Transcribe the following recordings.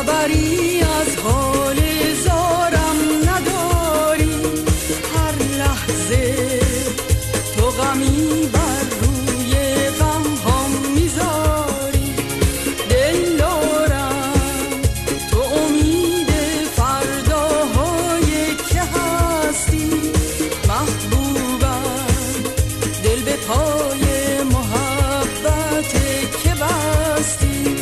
خبری از حال زارم نداری، هر لحظه تو غمی بر روی غم هم میذاری. دل دارم تو امید فرداهای که هستی، محبوبم دل به پای محبت که بستی،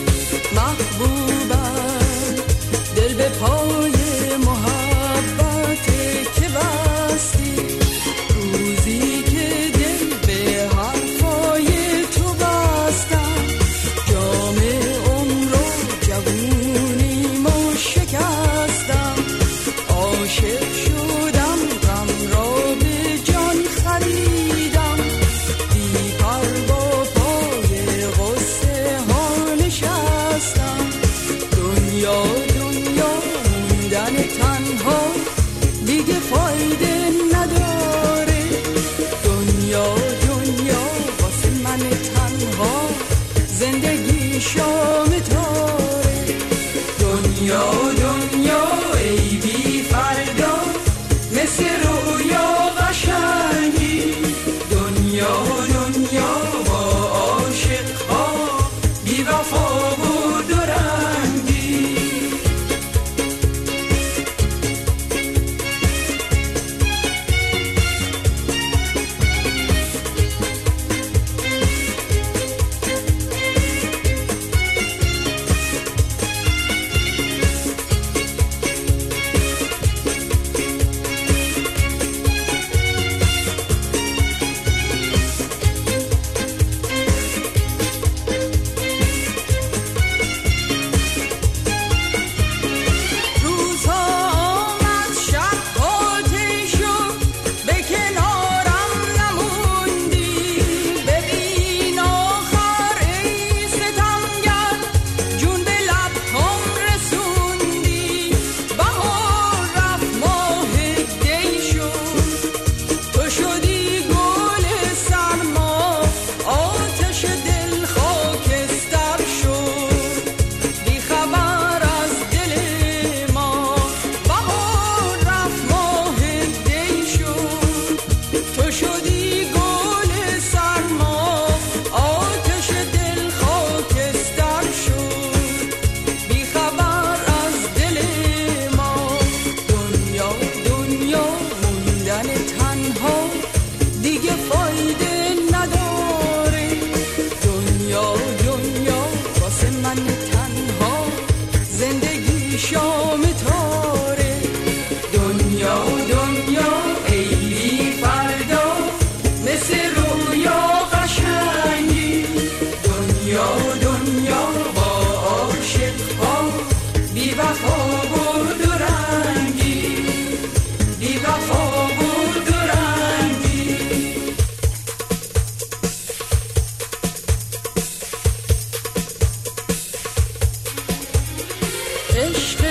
محبوبم دل به پای محبت که بستی. روزی که دل به حرفای تو بستم، جام عمر و جوونیمو شکستم. عاشق شدم غم را به جان خریدم، بی پروا پای غصه ها نشستم. دنیا دنیا موندن تنها دیگه فایده نداره، دنیا دنیا واسه من تنها زندگی شام تاره. دنیا دنیا ای بی فردا مثل رویا قشنگی، دنیا دنیا با عاشق ها بی وفا و درنگی. عشق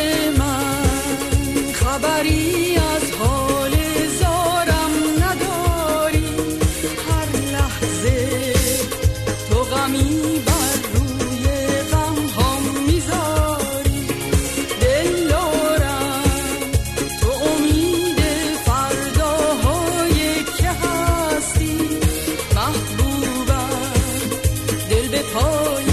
من خبری از حال زارم نداری، هر لحظه تو غمی بر روی غم هم میذاری. دل دارم تو امید فرداهای که هستی، محبوبم دل به پای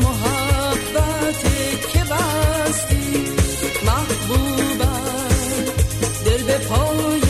محبت که بستی، محبوبم دل به پای